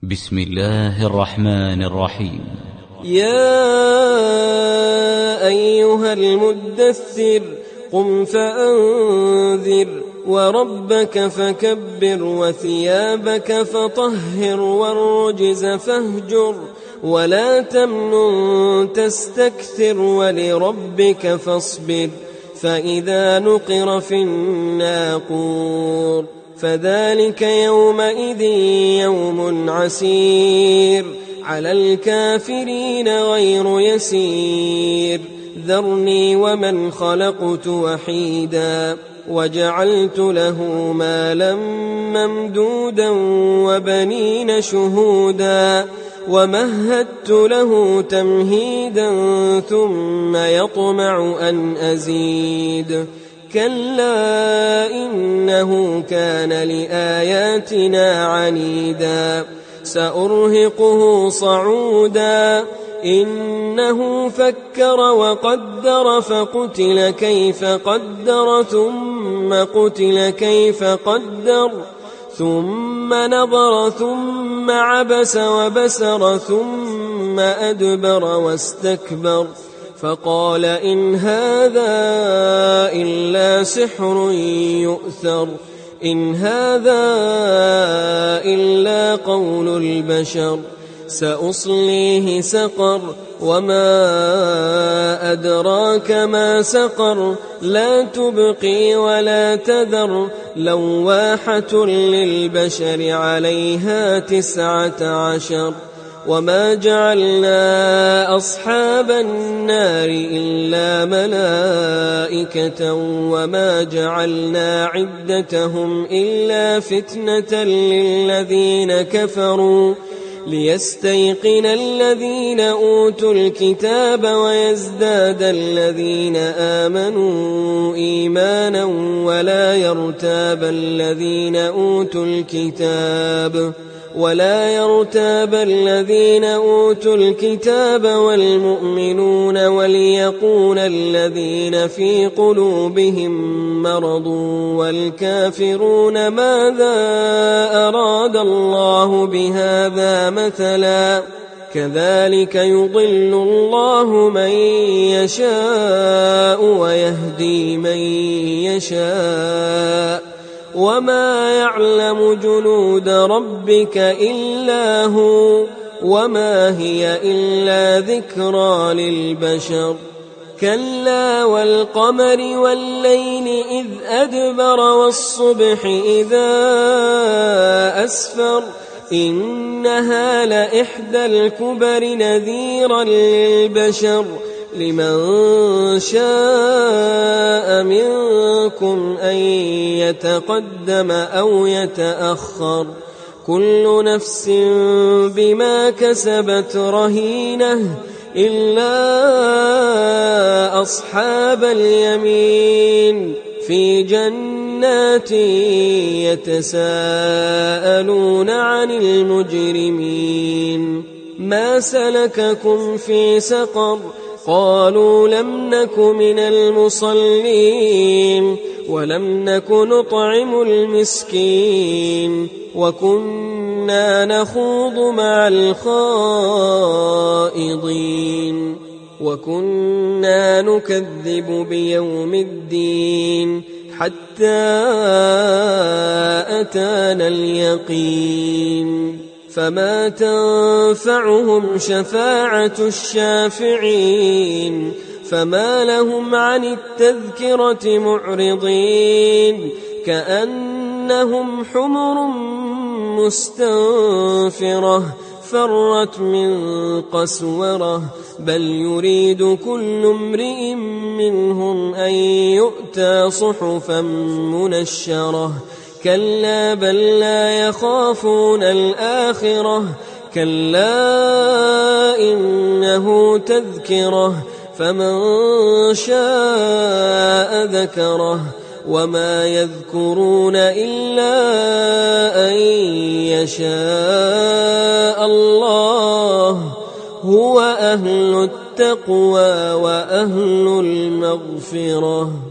بسم الله الرحمن الرحيم. يا أيها المدثر قم فأنذر وربك فكبر وثيابك فطهر والرجز فاهجر ولا تمنن تستكثر ولربك فاصبر فإذا نقر في الناقور فذلك يومئذ يوم عسير على الكافرين غير يسير ذرني ومن خلقت وحيدا وجعلت له مالا ممدودا وبنين شهودا ومهدت له تمهيدا ثم يطمع أن أزيد كلا إنه كان لآياتنا عنيدا سأرهقه صعودا إنه فكر وقدر فقتل كيف قدر ثم قتل كيف قدر ثم نظر ثم عبس وبسر ثم أدبر واستكبر فقال إن هذا إلا سحر يؤثر إن هذا إلا قول البشر سأصليه سقر وما أدراك ما سقر لا تبقي ولا تذر لواحة للبشر عليها 19 وما جعلنا أصحاب النار إلا ملائكة وما جعلنا عدتهم إلا فتنة للذين كفروا ليستيقن الذين أوتوا الكتاب ويزداد الذين آمنوا إيمانا ولا يرتاب الذين أوتوا الكتاب والمؤمنون وليقول الذين في قلوبهم مرض والكافرون ماذا أراد الله بهذا مثلا كذلك يضل الله من يشاء ويهدي من يشاء وما يعلم جنود ربك إلا هو وما هي إلا ذكرى للبشر كلا والقمر والليل إذ أدبر والصبح إذا أسفر إنها لإحدى الكبر نذيرا للبشر لمن شاء منكم أن يتقدم أو يتأخر كل نفس بما كسبت رهينة إلا أصحاب اليمين في جنات يتساءلون عن المجرمين ما سلككم في سقر قالوا لم نك من المصلين ولم نك نطعم المسكين وكنا نخوض مع الخائضين وكنا نكذب بيوم الدين حتى أتانا اليقين فما تنفعهم شفاعة الشافعين فما لهم عن التذكرة معرضين كأنهم حمر مستنفرة فرت من قسورة بل يريد كل امرئ منهم أن يؤتى صحفا منشرة كلا بل لا يخافون الآخرة كلا إنه تذكرة فمن شاء ذكره وما يذكرون إلا أن يشاء الله هو أهل التقوى وأهل المغفرة.